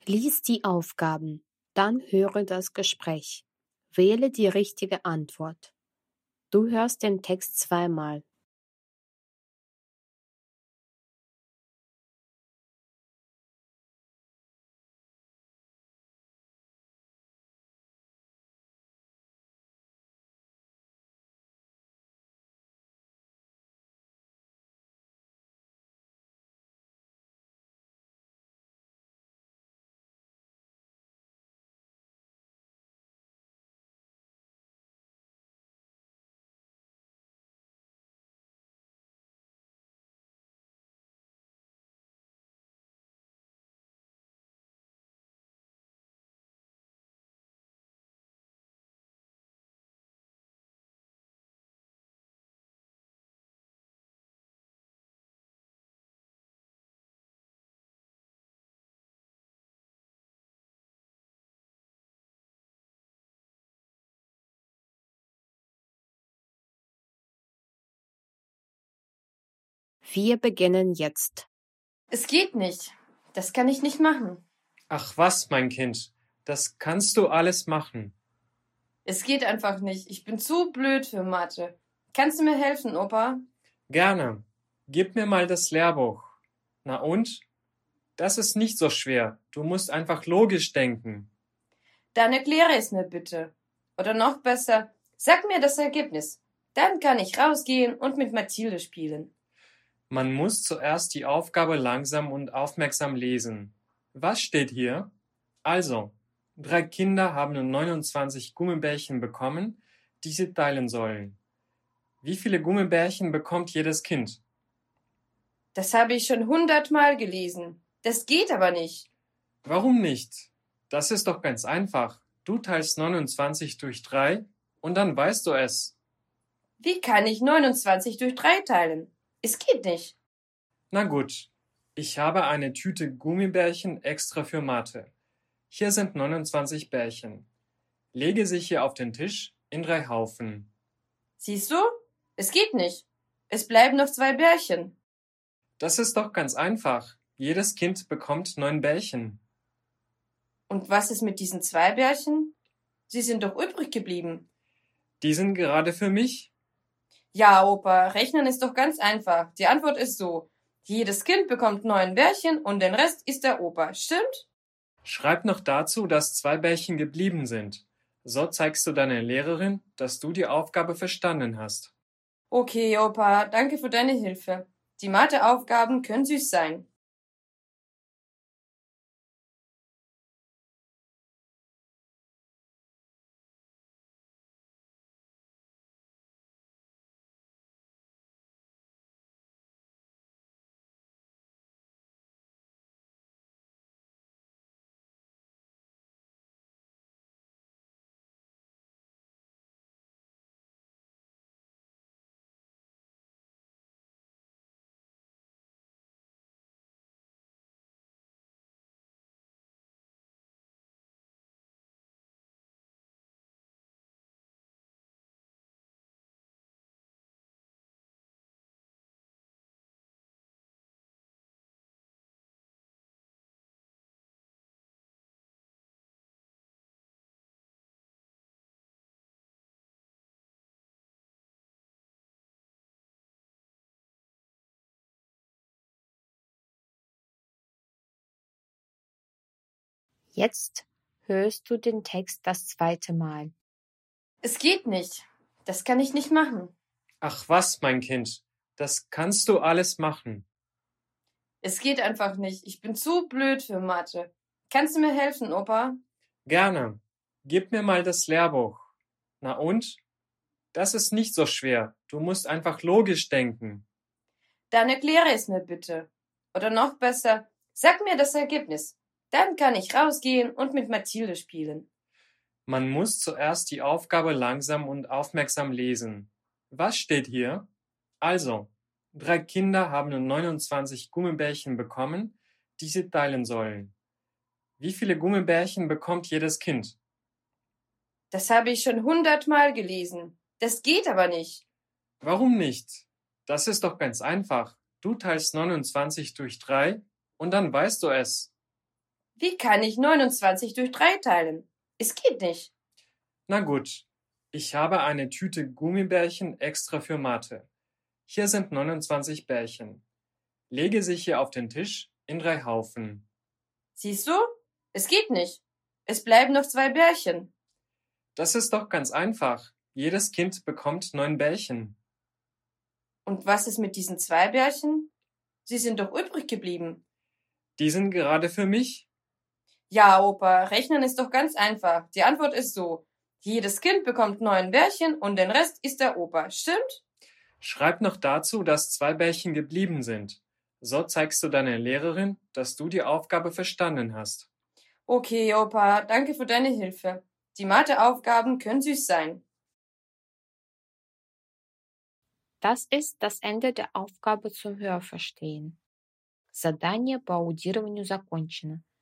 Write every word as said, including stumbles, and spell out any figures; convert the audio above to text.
Lies die Aufgaben, dann höre das Gespräch. Wähle die richtige Antwort. Du hörst den Text zweimal. Wir beginnen jetzt. Es geht nicht. Das kann ich nicht machen. Ach was, mein Kind, das kannst du alles machen. Es geht einfach nicht. Ich bin zu blöd für Mathe. Kannst du mir helfen, Opa? Gerne. Gib mir mal das Lehrbuch. Na und? Das ist nicht so schwer. Du musst einfach logisch denken. Dann erkläre es mir bitte. Oder noch besser, sag mir das Ergebnis. Dann kann ich rausgehen und mit Mathilde spielen. Man muss zuerst die Aufgabe langsam und aufmerksam lesen. Was steht hier? Also, drei Kinder haben neunundzwanzig Gummibärchen bekommen, die sie teilen sollen. Wie viele Gummibärchen bekommt jedes Kind? Das habe ich schon hundertmal gelesen. Das geht aber nicht. Warum nicht? Das ist doch ganz einfach. Du teilst neunundzwanzig durch drei und dann weißt du es. Wie kann ich neunundzwanzig durch drei teilen? Es geht nicht. Na gut, ich habe eine Tüte Gummibärchen extra für Mathe. Hier sind neunundzwanzig Bärchen. Lege sie hier auf den Tisch in drei Haufen. Siehst du? Es geht nicht. Es bleiben noch zwei Bärchen. Das ist doch ganz einfach. Jedes Kind bekommt neun Bärchen. Und was ist mit diesen zwei Bärchen? Sie sind doch übrig geblieben. Die sind gerade für mich. Ja, Opa, rechnen ist doch ganz einfach. Die Antwort ist so. Jedes Kind bekommt neun Bärchen und den Rest ist der Opa. Stimmt? Schreib noch dazu, dass zwei Bärchen geblieben sind. So zeigst du deiner Lehrerin, dass du die Aufgabe verstanden hast. Okay, Opa, danke für deine Hilfe. Die Matheaufgaben können süß sein. Jetzt hörst du den Text das zweite Mal. Es geht nicht. Das kann ich nicht machen. Ach was, mein Kind, das kannst du alles machen. Es geht einfach nicht. Ich bin zu blöd für Mathe. Kannst du mir helfen, Opa? Gerne. Gib mir mal das Lehrbuch. Na und? Das ist nicht so schwer. Du musst einfach logisch denken. Dann erkläre es mir bitte. Oder noch besser, sag mir das Ergebnis. Dann kann ich rausgehen und mit Mathilde spielen. Man muss zuerst die Aufgabe langsam und aufmerksam lesen. Was steht hier? Also, drei Kinder haben neunundzwanzig Gummibärchen bekommen, die sie teilen sollen. Wie viele Gummibärchen bekommt jedes Kind? Das habe ich schon hundertmal gelesen. Das geht aber nicht. Warum nicht? Das ist doch ganz einfach. Du teilst neunundzwanzig durch drei und dann weißt du es. Wie kann ich neunundzwanzig durch drei teilen? Es geht nicht. Na gut, ich habe eine Tüte Gummibärchen extra für Mathe. Hier sind neunundzwanzig Bärchen. Lege sie hier auf den Tisch in drei Haufen. Siehst du? Es geht nicht. Es bleiben noch zwei Bärchen. Das ist doch ganz einfach. Jedes Kind bekommt neun Bärchen. Und was ist mit diesen zwei Bärchen? Sie sind doch übrig geblieben. Die sind gerade für mich. Ja, Opa, rechnen ist doch ganz einfach. Die Antwort ist so. Jedes Kind bekommt neun Bärchen und den Rest ist der Opa. Stimmt? Schreib noch dazu, dass zwei Bärchen geblieben sind. So zeigst du deiner Lehrerin, dass du die Aufgabe verstanden hast. Okay, Opa, danke für deine Hilfe. Die Matheaufgaben können süß sein. Das ist das Ende der Aufgabe zum Hörverstehen. Задание по аудированию закончено.